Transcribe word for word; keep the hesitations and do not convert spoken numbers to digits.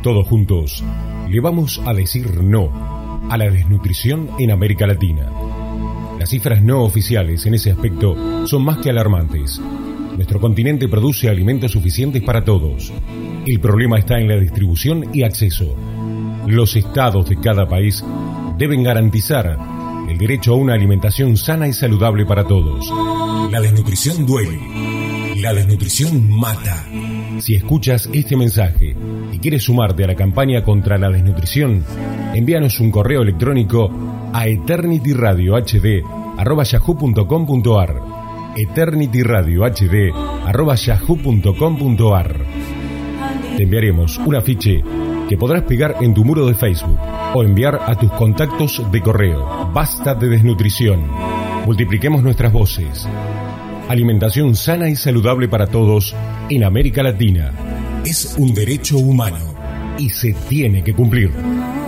Todos juntos le vamos a decir no a la desnutrición en América Latina. Las cifras no oficiales en ese aspecto son más que alarmantes. Nuestro continente produce alimentos suficientes para todos. El problema está en la distribución y acceso. Los estados de cada país deben garantizar el derecho a una alimentación sana y saludable para todos. La desnutrición duele. La desnutrición mata. Si escuchas este mensaje y quieres sumarte a la campaña contra la desnutrición, envíanos un correo electrónico a eternityradiohd arroba yahoo punto com punto ar eternityradiohd arroba yahoo punto com punto ar. Te enviaremos un afiche que podrás pegar en tu muro de Facebook o enviar a tus contactos de correo. Basta de desnutrición. Multipliquemos nuestras voces. Alimentación sana y saludable para todos en América Latina. Es un derecho humano y se tiene que cumplir.